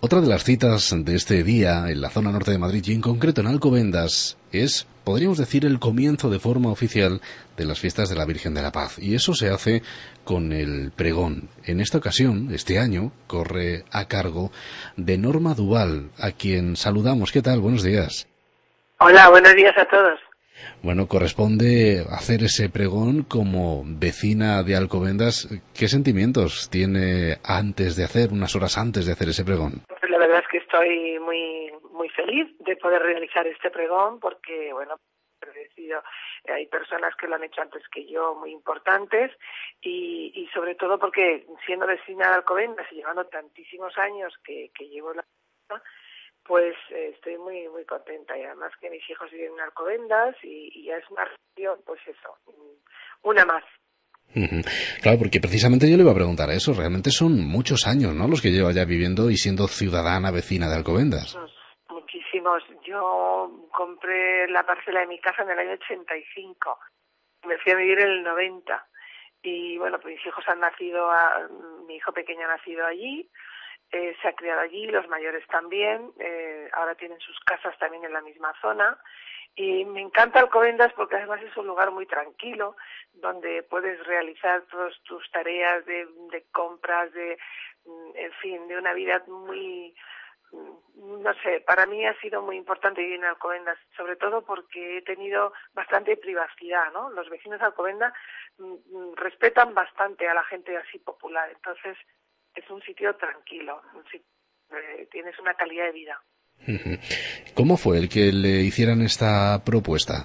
Otra de las citas de este día en la zona norte de Madrid y en concreto en Alcobendas es, podríamos decir, el comienzo de forma oficial de las fiestas de la Virgen de la Paz. Y eso se hace con el pregón. En esta ocasión, este año, corre a cargo de Norma Duval, a quien saludamos. ¿Qué tal? Buenos días. Hola, buenos días a todos. Bueno, corresponde hacer ese pregón como vecina de Alcobendas. ¿Qué sentimientos tiene antes de hacer, unas horas antes de hacer ese pregón? Pues la verdad es que estoy muy feliz de poder realizar este pregón porque, bueno, hay personas que lo han hecho antes que yo, muy importantes, y sobre todo porque siendo vecina de Alcobendas y llevando tantísimos años que llevo la pues estoy muy contenta, y además que mis hijos viven en Alcobendas y ya es una relación, pues eso, una más. Claro, porque precisamente yo le iba a preguntar eso. Realmente son muchos años, ¿no?, los que lleva ya viviendo y siendo ciudadana vecina de Alcobendas. Muchísimos. Yo compré la parcela de mi casa en el año 85. Me fui a vivir en el 90. Y bueno, pues mis hijos han nacido, mi hijo pequeño ha nacido allí, se ha criado allí, los mayores también, ahora tienen sus casas también en la misma zona. Y me encanta Alcobendas porque además es un lugar muy tranquilo, donde puedes realizar todas tus tareas de compras, en fin, de una vida muy, no sé, para mí ha sido muy importante vivir en Alcobendas, sobre todo porque he tenido bastante privacidad, ¿no? Los vecinos de Alcobendas respetan bastante a la gente así popular, entonces es un sitio tranquilo, tienes una calidad de vida. ¿Cómo fue el que le hicieran esta propuesta?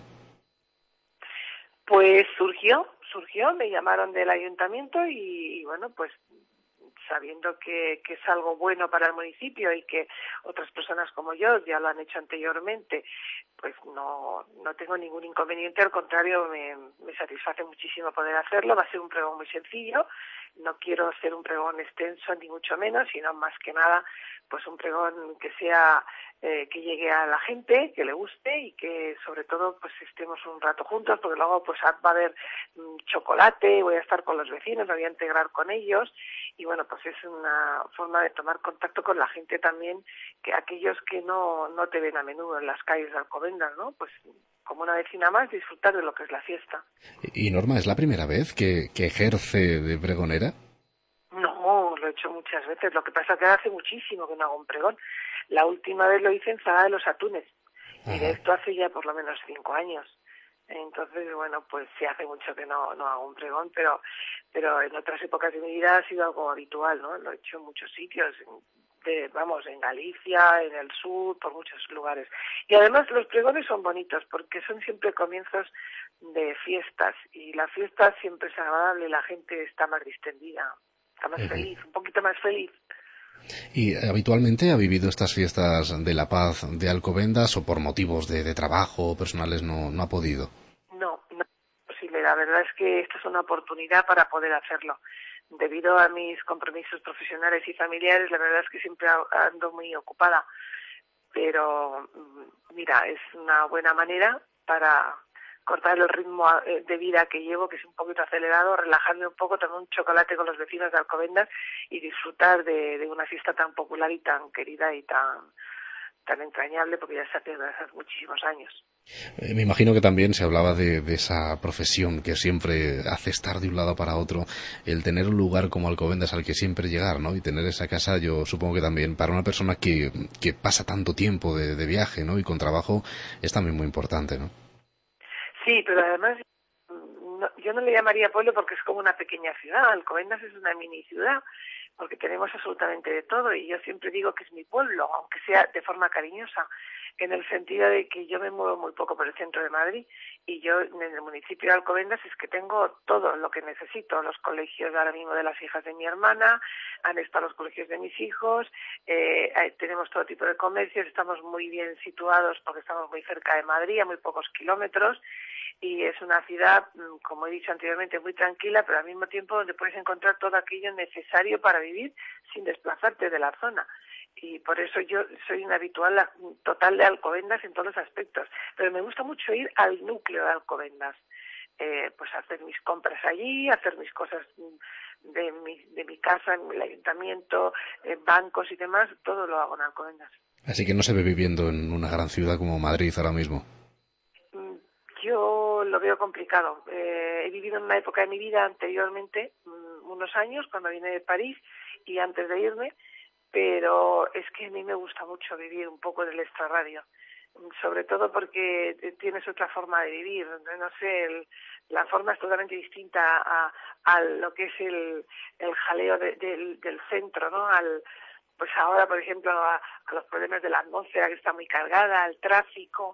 Pues surgió, me llamaron del ayuntamiento y bueno, pues sabiendo que es algo bueno para el municipio y que otras personas como yo ya lo han hecho anteriormente, pues no tengo ningún inconveniente, al contrario, me satisface muchísimo poder hacerlo. Va a ser un pregón muy sencillo, no quiero hacer un pregón extenso ni mucho menos, sino más que nada pues un pregón que sea que llegue a la gente, que le guste y que sobre todo pues estemos un rato juntos, porque luego pues va a haber chocolate, voy a estar con los vecinos, me voy a integrar con ellos y bueno, pues es una forma de tomar contacto con la gente también, que aquellos que no te ven a menudo en las calles de Alcobendas, ¿no? Pues como una vecina más, disfrutar de lo que es la fiesta. Y Norma, ¿es la primera vez que ejerce de pregonera? No, lo he hecho muchas veces, lo que pasa es que hace muchísimo que no hago un pregón. La última vez lo hice en Zara de los Atunes, y de Ajá. esto hace ya por lo menos 5 años. Entonces, bueno, pues sí hace mucho que no hago un pregón, pero en otras épocas de mi vida ha sido algo habitual, ¿no? Lo he hecho en muchos sitios, en Galicia, en el sur, por muchos lugares. Y además los pregones son bonitos porque son siempre comienzos de fiestas y la fiesta siempre es agradable, la gente está más distendida, está más feliz, un poquito más feliz. ¿Y habitualmente ha vivido estas fiestas de la paz de Alcobendas o por motivos de trabajo personales no ha podido? No es posible. La verdad es que esta es una oportunidad para poder hacerlo. Debido a mis compromisos profesionales y familiares, la verdad es que siempre ando muy ocupada. Pero mira, es una buena manera para cortar el ritmo de vida que llevo, que es un poquito acelerado, relajarme un poco, tomar un chocolate con los vecinos de Alcobendas y disfrutar de una fiesta tan popular y tan querida y tan entrañable, porque ya se hace desde hace muchísimos años. Me imagino que también se hablaba de esa profesión que siempre hace estar de un lado para otro, el tener un lugar como Alcobendas al que siempre llegar, ¿no? Y tener esa casa, yo supongo que también para una persona que pasa tanto tiempo de viaje, ¿no?, y con trabajo, es también muy importante, ¿no? Sí, pero además yo no le llamaría pueblo porque es como una pequeña ciudad. Alcobendas es una mini ciudad porque tenemos absolutamente de todo y yo siempre digo que es mi pueblo, aunque sea de forma cariñosa, en el sentido de que yo me muevo muy poco por el centro de Madrid y yo en el municipio de Alcobendas es que tengo todo lo que necesito, los colegios ahora mismo de las hijas de mi hermana, han estado los colegios de mis hijos, tenemos todo tipo de comercios, estamos muy bien situados porque estamos muy cerca de Madrid, a muy pocos kilómetros, y es una ciudad, como he dicho anteriormente, muy tranquila, pero al mismo tiempo donde puedes encontrar todo aquello necesario para vivir sin desplazarte de la zona. Y por eso yo soy una habitual total de Alcobendas en todos los aspectos. Pero me gusta mucho ir al núcleo de Alcobendas. pues hacer mis compras allí, hacer mis cosas de mi casa, en el ayuntamiento, en bancos y demás, todo lo hago en Alcobendas. Así que no se ve viviendo en una gran ciudad como Madrid ahora mismo. Yo lo veo complicado. He vivido en una época de mi vida anteriormente, unos años, cuando vine de París y antes de irme, pero es que a mí me gusta mucho vivir un poco del extrarradio, sobre todo porque tienes otra forma de vivir. No sé, la forma es totalmente distinta a lo que es el jaleo del centro, ¿no? Pues ahora, por ejemplo, a los problemas de la atmósfera, que está muy cargada, al tráfico.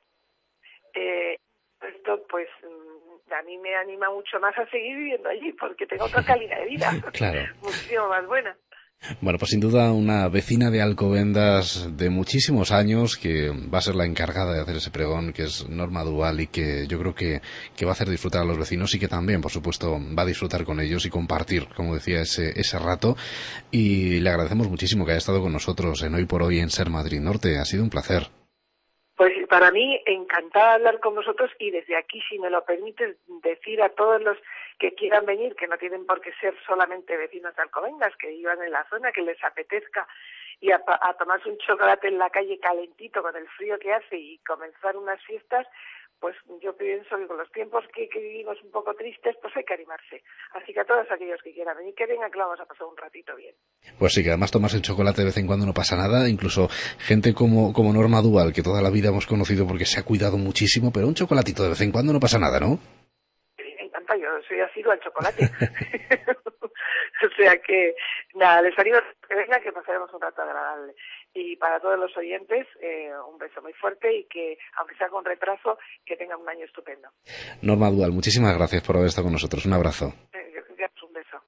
Esto, pues, a mí me anima mucho más a seguir viviendo allí, porque tengo otra calidad de vida. Claro. Muchísimo más buena. Bueno, pues sin duda una vecina de Alcobendas de muchísimos años que va a ser la encargada de hacer ese pregón, que es Norma Duval, y que yo creo que va a hacer disfrutar a los vecinos y que también, por supuesto, va a disfrutar con ellos y compartir, como decía, ese rato. Y le agradecemos muchísimo que haya estado con nosotros en Hoy por Hoy en Ser Madrid Norte. Ha sido un placer. Pues para mí, encantada de hablar con vosotros y desde aquí, si me lo permites, decir a todos los que quieran venir, que no tienen por qué ser solamente vecinos de Alcobendas, que vivan en la zona, que les apetezca y a tomarse un chocolate en la calle calentito con el frío que hace y comenzar unas fiestas, pues yo pienso que con los tiempos que vivimos un poco tristes, pues hay que animarse. Así que a todos aquellos que quieran venir, que vengan, que lo vamos a pasar un ratito bien. Pues sí, que además tomarse el chocolate de vez en cuando no pasa nada, incluso gente como Norma Duval, que toda la vida hemos conocido porque se ha cuidado muchísimo, pero un chocolatito de vez en cuando no pasa nada, ¿no? Me encanta, yo soy asiduo al chocolate. O sea que, nada, les animo a que vengan, que pasaremos un rato agradable. Y para todos los oyentes, un beso muy fuerte y que, aunque sea con retraso, que tengan un año estupendo. Norma Duval, muchísimas gracias por haber estado con nosotros. Un abrazo.